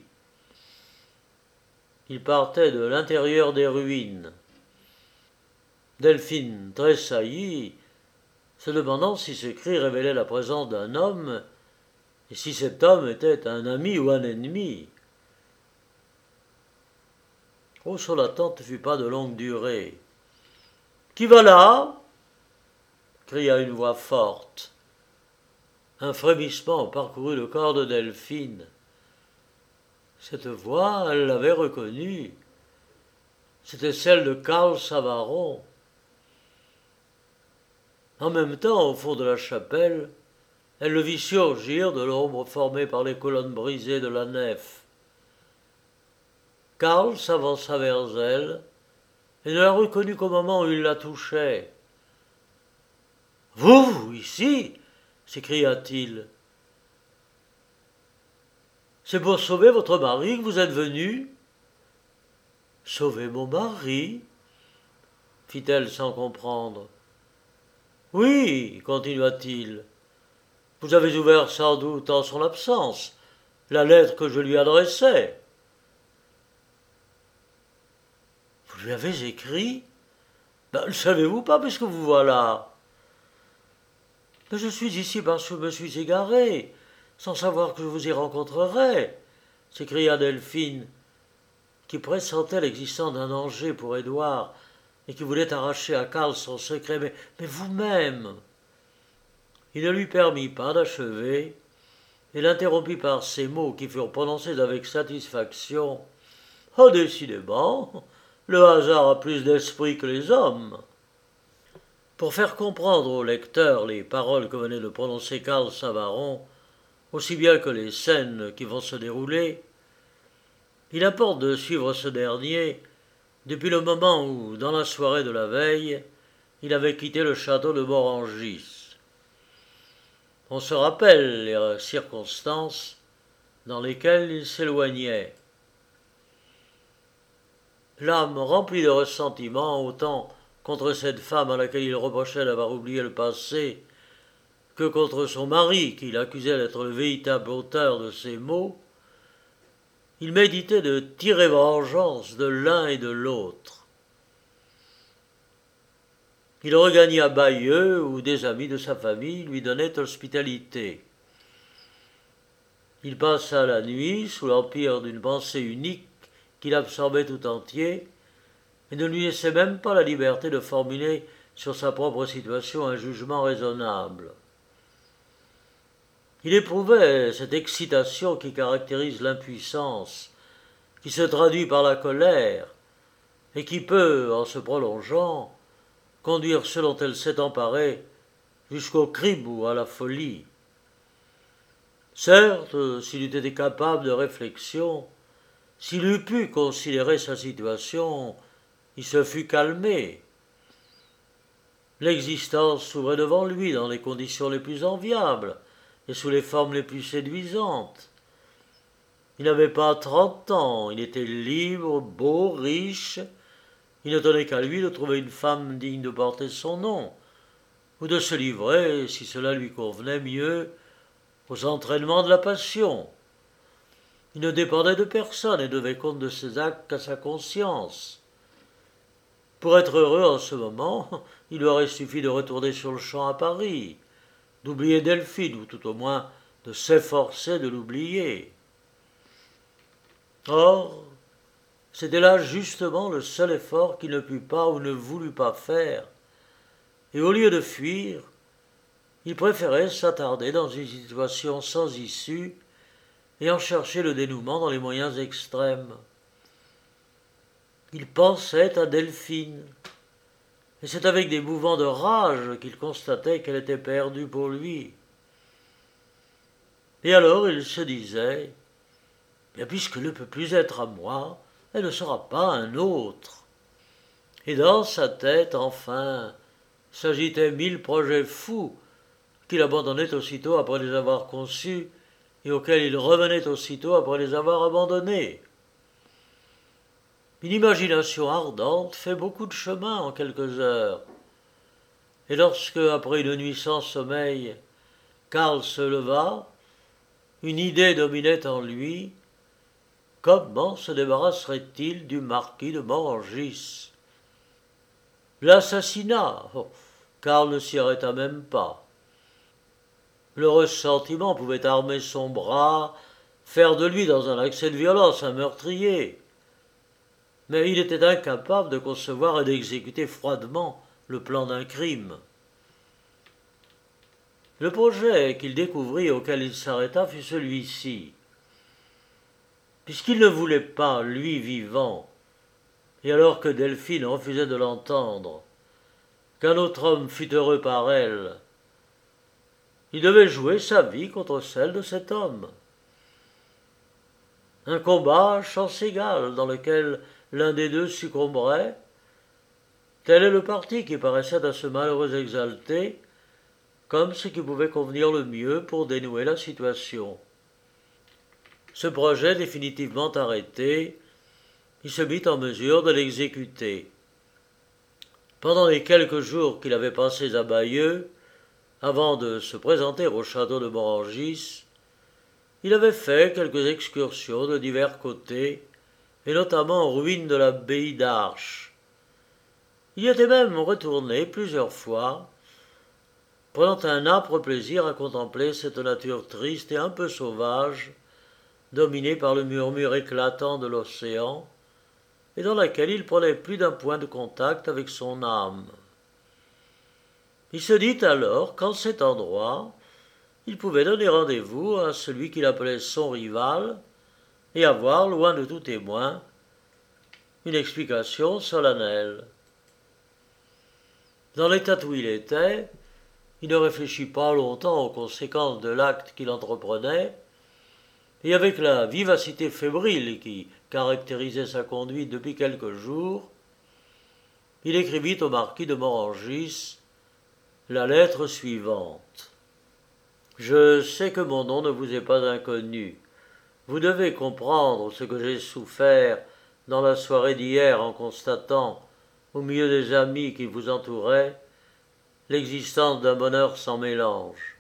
Il partait de l'intérieur des ruines. Delphine tressaillit, se demandant si ce cri révélait la présence d'un homme et si cet homme était un ami ou un ennemi. Oh, son attente ne fut pas de longue durée. « Qui va là ?» cria une voix forte. Un frémissement parcourut le corps de Delphine. Cette voix, elle l'avait reconnue. C'était celle de Karl Savaron. En même temps, au fond de la chapelle, elle le vit surgir de l'ombre formée par les colonnes brisées de la nef. Karl s'avança vers elle et ne la reconnut qu'au moment où il la touchait. « Vous, ici ?» s'écria-t-il. « C'est pour sauver votre mari que vous êtes venu ?»« Sauver mon mari ?» fit-elle sans comprendre. « Oui, continua-t-il, vous avez ouvert sans doute en son absence la lettre que je lui adressais. » « Vous lui avez écrit ? Ben, le savez-vous pas puisque vous voilà. »« Mais je suis ici parce que je me suis égaré, sans savoir que je vous y rencontrerais, » s'écria Delphine, qui pressentait l'existence d'un danger pour Édouard et qui voulait arracher à Karl son secret. Mais vous-même ?» Il ne lui permit pas d'achever et l'interrompit par ces mots qui furent prononcés avec satisfaction. « Ah, décidément, le hasard a plus d'esprit que les hommes. » Pour faire comprendre au lecteur les paroles que venait de prononcer Karl Savaron, aussi bien que les scènes qui vont se dérouler, il importe de suivre ce dernier depuis le moment où, dans la soirée de la veille, il avait quitté le château de Morangis. On se rappelle les circonstances dans lesquelles il s'éloignait. L'âme remplie de ressentiment autant contre cette femme à laquelle il reprochait d'avoir oublié le passé que contre son mari qu'il accusait d'être le véritable auteur de ces maux, il méditait de tirer vengeance de l'un et de l'autre. Il regagna Bayeux où des amis de sa famille lui donnaient hospitalité. Il passa la nuit sous l'empire d'une pensée unique qui l'absorbait tout entier et ne lui laissait même pas la liberté de formuler sur sa propre situation un jugement raisonnable. Il éprouvait cette excitation qui caractérise l'impuissance, qui se traduit par la colère, et qui peut, en se prolongeant, conduire ceux dont elle s'est emparée jusqu'au crime ou à la folie. Certes, s'il eût été capable de réflexion, s'il eût pu considérer sa situation, il se fût calmé. L'existence s'ouvrait devant lui dans les conditions les plus enviables et sous les formes les plus séduisantes. Il n'avait pas 30 ans, il était libre, beau, riche. Il ne tenait qu'à lui de trouver une femme digne de porter son nom, ou de se livrer, si cela lui convenait mieux, aux entraînements de la passion. Il ne dépendait de personne et devait compte de ses actes qu'à sa conscience. Pour être heureux en ce moment, il lui aurait suffi de retourner sur le champ à Paris, d'oublier Delphine, ou tout au moins de s'efforcer de l'oublier. Or, c'était là justement le seul effort qu'il ne put pas ou ne voulut pas faire, et au lieu de fuir, il préférait s'attarder dans une situation sans issue et en chercher le dénouement dans les moyens extrêmes. Il pensait à Delphine, et c'est avec des mouvements de rage qu'il constatait qu'elle était perdue pour lui. Et alors il se disait, « Bien puisqu'elle ne peut plus être à moi, elle ne sera pas un autre. » Et dans sa tête, enfin, s'agitaient 1000 projets fous qu'il abandonnait aussitôt après les avoir conçus et auxquels il revenait aussitôt après les avoir abandonnés. Une imagination ardente fait beaucoup de chemin en quelques heures. Et lorsque, après une nuit sans sommeil, Karl se leva, une idée dominait en lui. Comment se débarrasserait-il du marquis de Morangis? L'assassinat, Karl ne s'y arrêta même pas. Le ressentiment pouvait armer son bras, faire de lui dans un accès de violence un meurtrier. Mais il était incapable de concevoir et d'exécuter froidement le plan d'un crime. Le projet qu'il découvrit auquel il s'arrêta fut celui-ci. Puisqu'il ne voulait pas, lui vivant, et alors que Delphine refusait de l'entendre, qu'un autre homme fût heureux par elle, il devait jouer sa vie contre celle de cet homme. Un combat à chance égale dans lequel l'un des deux succomberait, tel est le parti qui paraissait à ce malheureux exalté comme ce qui pouvait convenir le mieux pour dénouer la situation. Ce projet définitivement arrêté, il se mit en mesure de l'exécuter. Pendant les quelques jours qu'il avait passés à Bayeux, avant de se présenter au château de Morangis, il avait fait quelques excursions de divers côtés, et notamment aux ruines de l'abbaye d'Arches. Il y était même retourné plusieurs fois, prenant un âpre plaisir à contempler cette nature triste et un peu sauvage, dominée par le murmure éclatant de l'océan, et dans laquelle il prenait plus d'un point de contact avec son âme. Il se dit alors qu'en cet endroit, il pouvait donner rendez-vous à celui qu'il appelait son rival et avoir, loin de tout témoin, une explication solennelle. Dans l'état où il était, il ne réfléchit pas longtemps aux conséquences de l'acte qu'il entreprenait, et avec la vivacité fébrile qui caractérisait sa conduite depuis quelques jours, il écrivit au marquis de Morangis la lettre suivante. « Je sais que mon nom ne vous est pas inconnu. Vous devez comprendre ce que j'ai souffert dans la soirée d'hier en constatant, au milieu des amis qui vous entouraient, l'existence d'un bonheur sans mélange.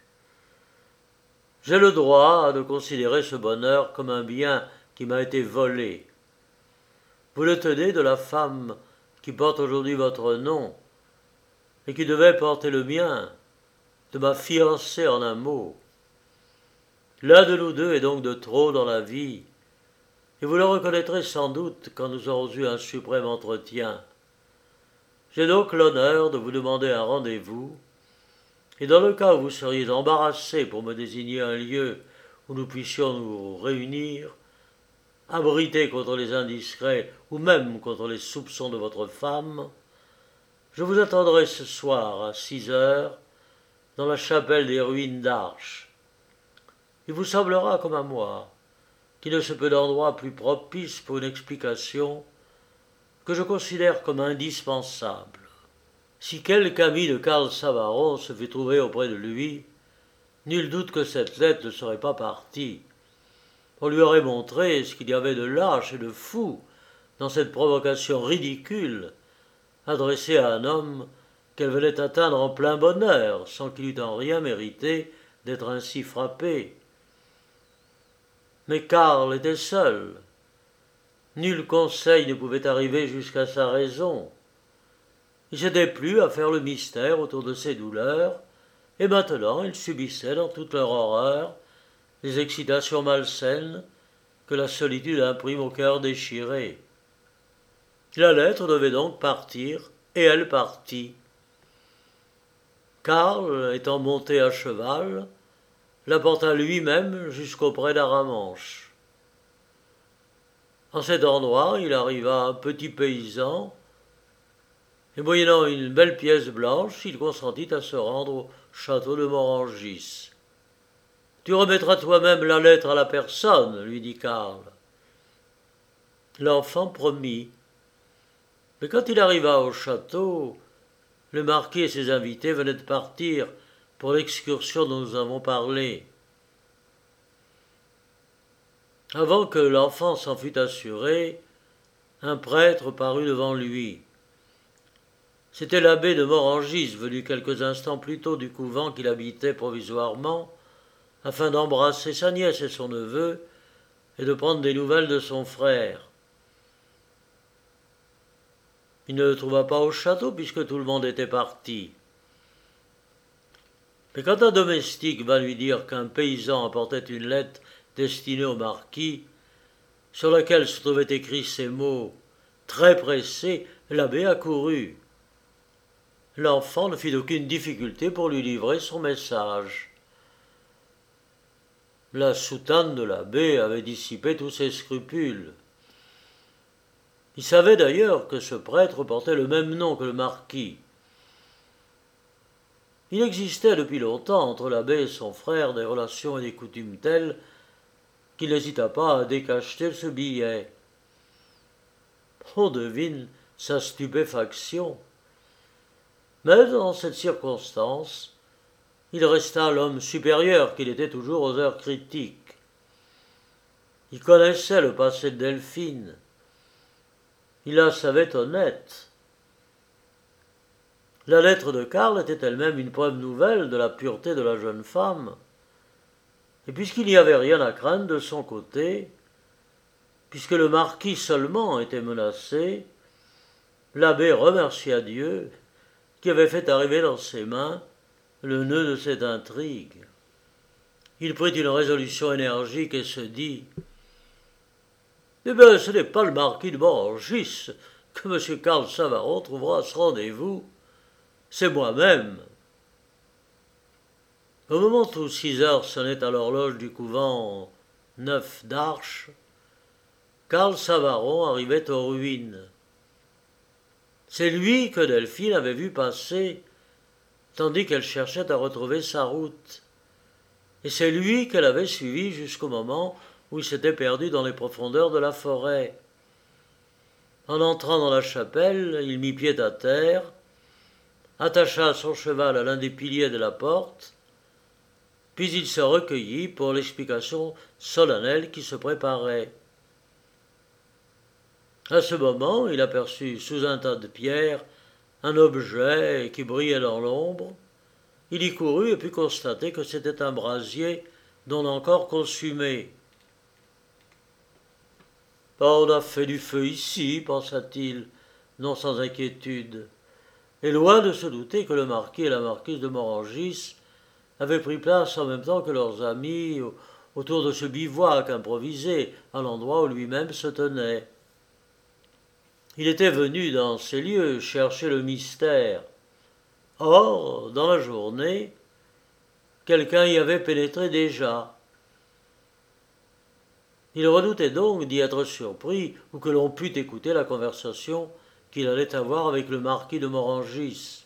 J'ai le droit de considérer ce bonheur comme un bien qui m'a été volé. Vous le tenez de la femme qui porte aujourd'hui votre nom et qui devait porter le mien, de ma fiancée en un mot. L'un de nous deux est donc de trop dans la vie, et vous le reconnaîtrez sans doute quand nous aurons eu un suprême entretien. J'ai donc l'honneur de vous demander un rendez-vous, et dans le cas où vous seriez embarrassé pour me désigner un lieu où nous puissions nous réunir, abrité contre les indiscrets ou même contre les soupçons de votre femme, je vous attendrai ce soir à 6 heures dans la chapelle des ruines d'Arches. Il vous semblera, comme à moi, qu'il ne se peut d'endroit plus propice pour une explication que je considère comme indispensable. Si quelque ami de Karl Savaron se fût trouvé auprès de lui, nul doute que cette lettre ne serait pas partie. On lui aurait montré ce qu'il y avait de lâche et de fou dans cette provocation ridicule adressée à un homme qu'elle venait atteindre en plein bonheur, sans qu'il eût en rien mérité d'être ainsi frappé. Mais Karl était seul. Nul conseil ne pouvait arriver jusqu'à sa raison. Il s'était plu à faire le mystère autour de ses douleurs, et maintenant il subissait dans toute leur horreur les excitations malsaines que la solitude imprime au cœur déchiré. La lettre devait donc partir, et elle partit. Karl, étant monté à cheval, la porta lui-même jusqu'auprès d'Aramanche. En cet endroit, il arriva un petit paysan, et moyennant une belle pièce blanche, il consentit à se rendre au château de Morangis. « Tu remettras toi-même la lettre à la personne, lui dit Karl. L'enfant promit. Mais quand il arriva au château, le marquis et ses invités venaient de partir pour l'excursion dont nous avons parlé. Avant que l'enfant s'en fût assuré, un prêtre parut devant lui. C'était l'abbé de Morangis, venu quelques instants plus tôt du couvent qu'il habitait provisoirement, afin d'embrasser sa nièce et son neveu, et de prendre des nouvelles de son frère. Il ne le trouva pas au château, puisque tout le monde était parti. Mais quand un domestique vint lui dire qu'un paysan apportait une lettre destinée au marquis, sur laquelle se trouvaient écrits ces mots, très pressés, l'abbé accourut. L'enfant ne fit aucune difficulté pour lui livrer son message. La soutane de l'abbé avait dissipé tous ses scrupules. Il savait d'ailleurs que ce prêtre portait le même nom que le marquis. Il existait depuis longtemps entre l'abbé et son frère des relations et des coutumes telles qu'il n'hésita pas à décacheter ce billet. On devine sa stupéfaction. Mais dans cette circonstance, il resta l'homme supérieur qu'il était toujours aux heures critiques. Il connaissait le passé de Delphine. Il la savait honnête. La lettre de Karl était elle-même une preuve nouvelle de la pureté de la jeune femme. Et puisqu'il n'y avait rien à craindre de son côté, puisque le marquis seulement était menacé, l'abbé remercia Dieu qui avait fait arriver dans ses mains le nœud de cette intrigue. Il prit une résolution énergique et se dit « Eh bien, ce n'est pas le marquis de Morangis que M. Karl Savaron trouvera à ce rendez-vous, c'est moi-même. » Au moment où 6 heures sonnaient à l'horloge du couvent neuf d'Arches, Karl Savaron arrivait aux ruines. C'est lui que Delphine avait vu passer, tandis qu'elle cherchait à retrouver sa route. Et c'est lui qu'elle avait suivi jusqu'au moment où il s'était perdu dans les profondeurs de la forêt. En entrant dans la chapelle, il mit pied à terre, attacha son cheval à l'un des piliers de la porte, puis il se recueillit pour l'explication solennelle qui se préparait. À ce moment, il aperçut sous un tas de pierres un objet qui brillait dans l'ombre. Il y courut et put constater que c'était un brasier non encore consumé. « On a fait du feu ici, pensa-t-il, non sans inquiétude, et loin de se douter que le marquis et la marquise de Morangis avaient pris place en même temps que leurs amis autour de ce bivouac improvisé à l'endroit où lui-même se tenait. Il était venu dans ces lieux chercher le mystère. Or, dans la journée, quelqu'un y avait pénétré déjà. Il redoutait donc d'y être surpris ou que l'on pût écouter la conversation qu'il allait avoir avec le marquis de Morangis.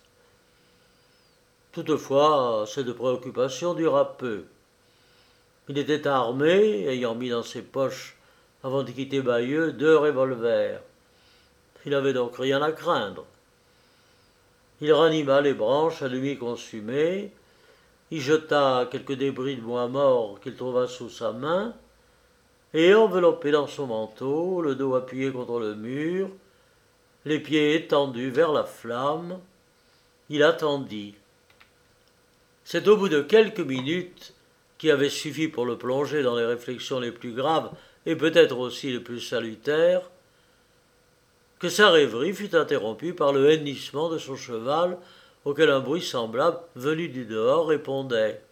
Toutefois, cette préoccupation dura peu. Il était armé, ayant mis dans ses poches, avant de quitter Bayeux, 2 revolvers. Il n'avait donc rien à craindre. Il ranima les branches à demi consumées, y jeta quelques débris de bois mort qu'il trouva sous sa main, et enveloppé dans son manteau, le dos appuyé contre le mur, les pieds étendus vers la flamme, il attendit. C'est au bout de quelques minutes, qui avaient suffi pour le plonger dans les réflexions les plus graves et peut-être aussi les plus salutaires, que sa rêverie fut interrompue par le hennissement de son cheval auquel un bruit semblable, venu du dehors, répondait.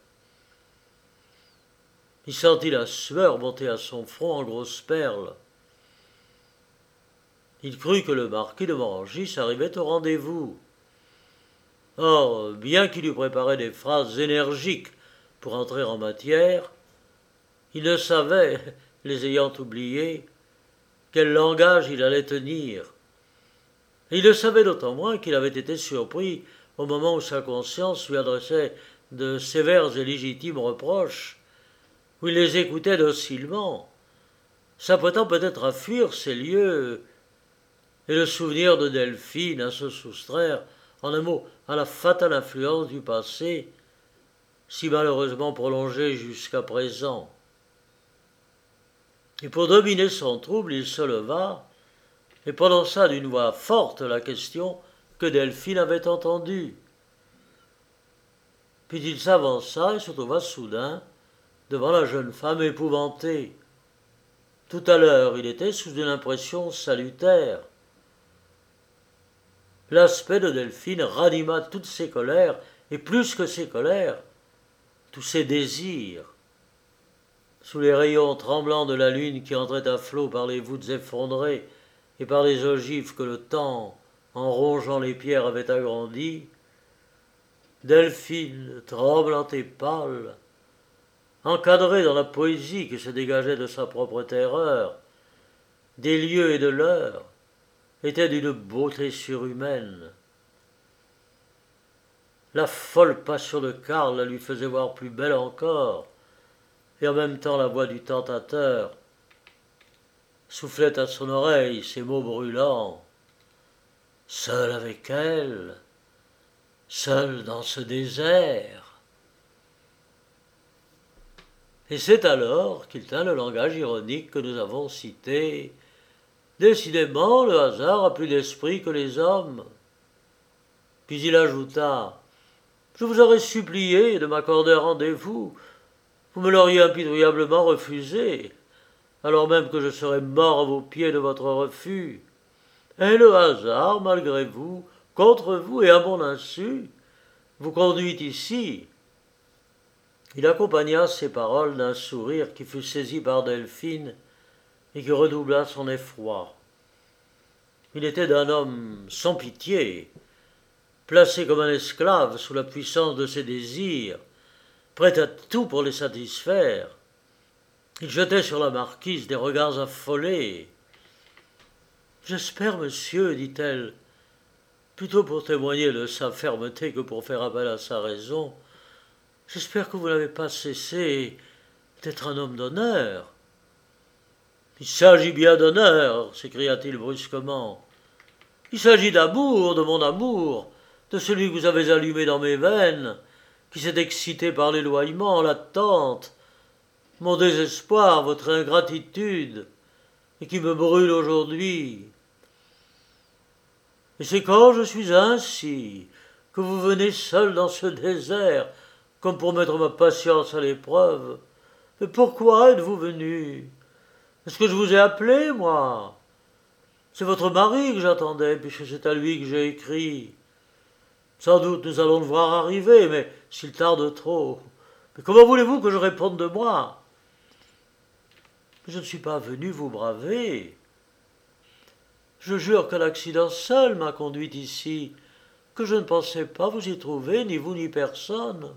Il sentit la sueur monter à son front en grosses perles. Il crut que le marquis de Morangis arrivait au rendez-vous. Or, bien qu'il eût préparé des phrases énergiques pour entrer en matière, il ne savait, les ayant oubliées, quel langage il allait tenir. Et il le savait d'autant moins qu'il avait été surpris au moment où sa conscience lui adressait de sévères et légitimes reproches, où il les écoutait docilement, s'apprêtant peut-être à fuir ces lieux, et le souvenir de Delphine à se soustraire, en un mot, à la fatale influence du passé, si malheureusement prolongée jusqu'à présent. Et pour dominer son trouble, il se leva et prononça d'une voix forte la question que Delphine avait entendue. Puis il s'avança et se trouva soudain devant la jeune femme épouvantée. Tout à l'heure, il était sous une impression salutaire. L'aspect de Delphine ranima toutes ses colères, et plus que ses colères, tous ses désirs. Sous les rayons tremblants de la lune qui entrait à flot par les voûtes effondrées et par les ogives que le temps, en rongeant les pierres, avait agrandies, Delphine, tremblante et pâle, encadrée dans la poésie qui se dégageait de sa propre terreur, des lieux et de l'heure, était d'une beauté surhumaine. La folle passion de Karl la lui faisait voir plus belle encore, et en même temps la voix du tentateur soufflait à son oreille ces mots brûlants. Seul avec elle, seul dans ce désert. Et c'est alors qu'il tint le langage ironique que nous avons cité. Décidément, le hasard a plus d'esprit que les hommes. Puis il ajouta, je vous aurais supplié de m'accorder un rendez-vous. Vous me l'auriez impitoyablement refusé, alors même que je serais mort à vos pieds de votre refus. Et le hasard, malgré vous, contre vous et à mon insu, vous conduit ici. Il accompagna ces paroles d'un sourire qui fut saisi par Delphine et qui redoubla son effroi. Il était d'un homme sans pitié, placé comme un esclave sous la puissance de ses désirs, prêt à tout pour les satisfaire. Il jetait sur la marquise des regards affolés. « J'espère, monsieur, dit-elle, plutôt pour témoigner de sa fermeté que pour faire appel à sa raison, j'espère que vous n'avez pas cessé d'être un homme d'honneur. » « Il s'agit bien d'honneur, s'écria-t-il brusquement. Il s'agit d'amour, de mon amour, de celui que vous avez allumé dans mes veines, qui s'est excité par l'éloignement, l'attente, mon désespoir, votre ingratitude, et qui me brûle aujourd'hui. Et c'est quand je suis ainsi, que vous venez seul dans ce désert, comme pour mettre ma patience à l'épreuve. Mais pourquoi êtes-vous venu ? Est-ce que je vous ai appelé, moi ? C'est votre mari que j'attendais, puisque c'est à lui que j'ai écrit. Sans doute nous allons le voir arriver, mais s'il tarde trop. Mais comment voulez-vous que je réponde de moi ? Je ne suis pas venu vous braver. Je jure que l'accident seul m'a conduite ici, que je ne pensais pas vous y trouver, ni vous ni personne.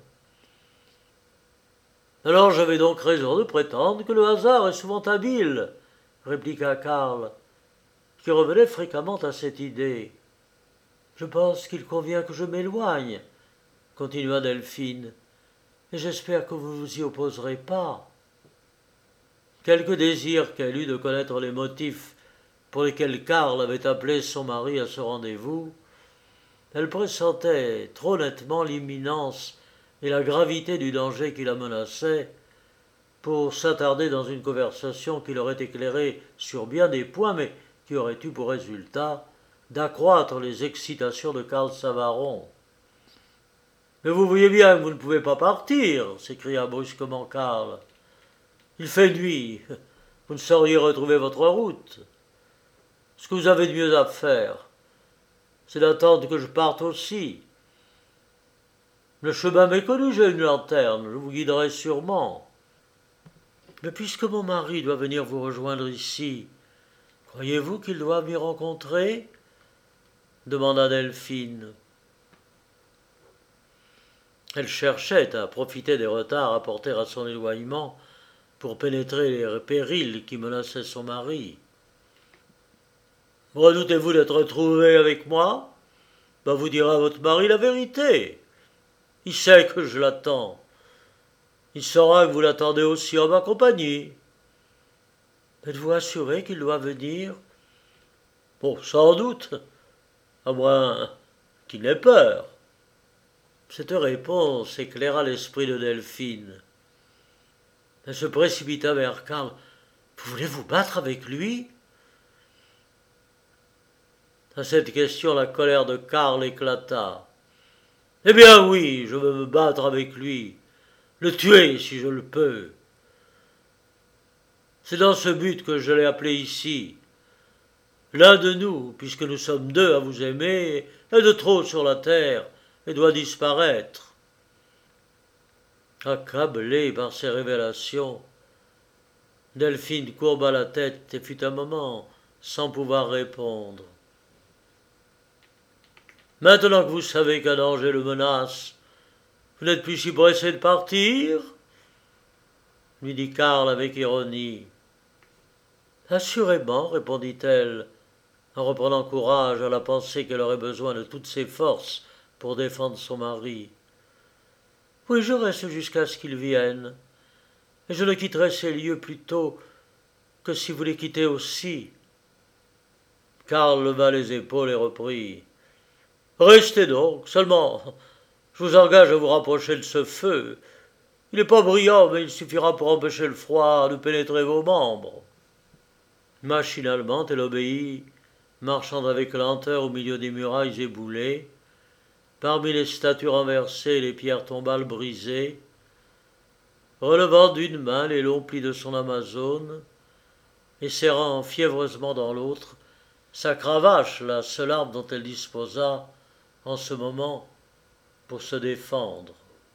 Alors j'avais donc raison de prétendre que le hasard est souvent habile, répliqua Karl, qui revenait fréquemment à cette idée. Je pense qu'il convient que je m'éloigne, continua Delphine, et j'espère que vous ne vous y opposerez pas. Quelque désir qu'elle eût de connaître les motifs pour lesquels Karl avait appelé son mari à ce rendez-vous, elle pressentait trop nettement l'imminence et la gravité du danger qui la menaçait pour s'attarder dans une conversation qui l'aurait éclairée sur bien des points, mais qui aurait eu pour résultat d'accroître les excitations de Karl Savaron. « Mais vous voyez bien que vous ne pouvez pas partir, s'écria brusquement Karl. Il fait nuit, vous ne sauriez retrouver votre route. Ce que vous avez de mieux à faire, c'est d'attendre que je parte aussi. Le chemin m'est connu, j'ai une lanterne, je vous guiderai sûrement. Mais puisque mon mari doit venir vous rejoindre ici, croyez-vous qu'il doit m'y rencontrer ? Demanda Delphine. Elle cherchait à profiter des retards apportés à son éloignement pour pénétrer les périls qui menaçaient son mari. Redoutez-vous d'être retrouvé avec moi ? Vous dira votre mari la vérité. Il sait que je l'attends. Il saura que vous l'attendez aussi en ma compagnie. Êtes-vous assuré qu'il doit venir ? Sans doute, à moins qu'il n'ait peur. Cette réponse éclaira l'esprit de Delphine. Elle se précipita vers Karl. Vous voulez vous battre avec lui ? À cette question, la colère de Karl éclata. Eh bien oui, je veux me battre avec lui, le tuer si je le peux. C'est dans ce but que je l'ai appelé ici. L'un de nous, puisque nous sommes deux à vous aimer, est de trop sur la terre et doit disparaître. Accablée par ces révélations, Delphine courba la tête et fut un moment sans pouvoir répondre. Maintenant que vous savez qu'un danger le menace, vous n'êtes plus si pressé de partir ? Lui dit Karl avec ironie. Assurément, répondit-elle, en reprenant courage à la pensée qu'elle aurait besoin de toutes ses forces pour défendre son mari. Oui, je reste jusqu'à ce qu'il vienne, et je ne quitterai ces lieux plus tôt que si vous les quittez aussi. Karl leva les épaules et reprit. Restez donc, seulement, je vous engage à vous rapprocher de ce feu. Il n'est pas brillant, mais il suffira pour empêcher le froid de pénétrer vos membres. Machinalement, elle obéit, marchant avec lenteur au milieu des murailles éboulées, parmi les statues renversées et les pierres tombales brisées, relevant d'une main les longs plis de son amazone et serrant fiévreusement dans l'autre sa cravache, la seule arme dont elle disposa en ce moment pour se défendre.